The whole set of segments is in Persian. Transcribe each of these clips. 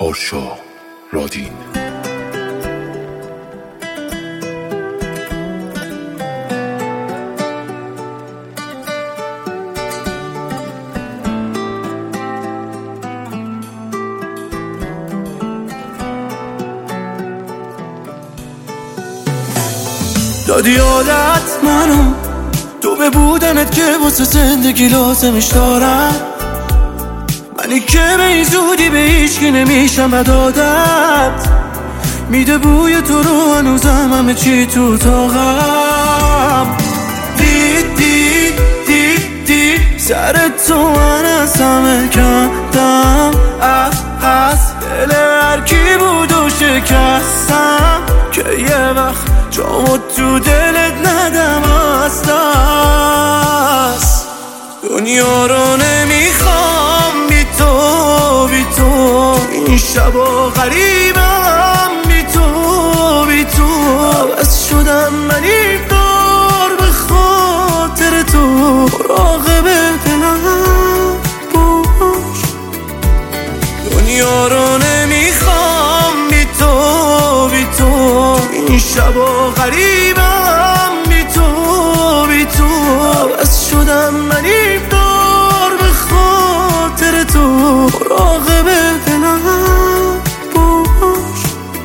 آرشا رادین. دادی عادت منو تو به بودنت که واسه زندگی لازمش دارم، منی که به این زودی به هیچکی نمیشم بد عادت میده بوی تو رو هنوزم همه چی تو اتاقم. دی سر تو من از همه کندم، از دل هر کی بود و شکستم که یه وقت جامو تو دلت ندم از دست. دنیا رو نمیخوام بی تو این شبا غریبم بی تو عوض شدم من این بار به خاطر تو، مراقب دلم باش. دنیا رو نمیخوام بی تو این شبا غریبم بی تو عوض شدم من این بار به خاطر تو، مراقب دلم باش.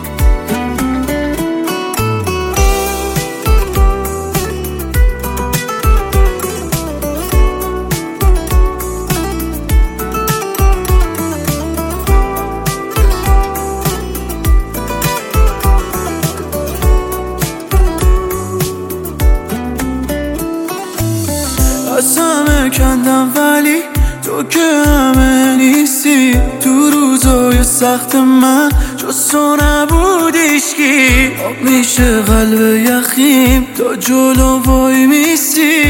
از همه کندم ولی تو که همه نیستی، تو روزای سخت من جز تو نبود هیچکی. آب میشه قلب یخیم تا جلو وای میستی.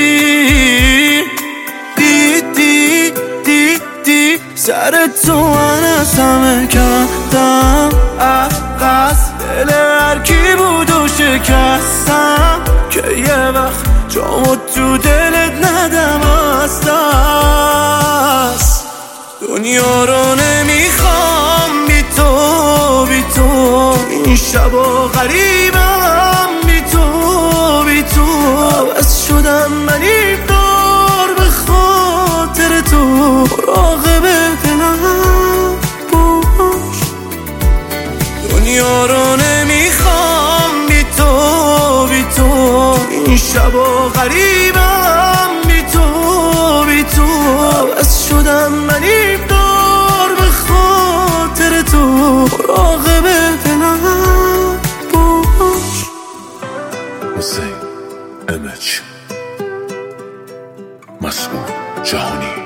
دی سر تو من از همه کندم، از دل هر کی بود و شکستم که یه وقت جامو تو دلت ندم از دست. دنیا رو نمیخوام بی تو این شبا غریبم بی تو عوض شدم من این بار به خاطر تو، مراقب دلم باش. دنیا رو نمیخوام بی تو این شبا غریبم بی تو عوض شدم من این بار به خاطر تو، مراقب دلم باش. حسین امج مسئول جهانی.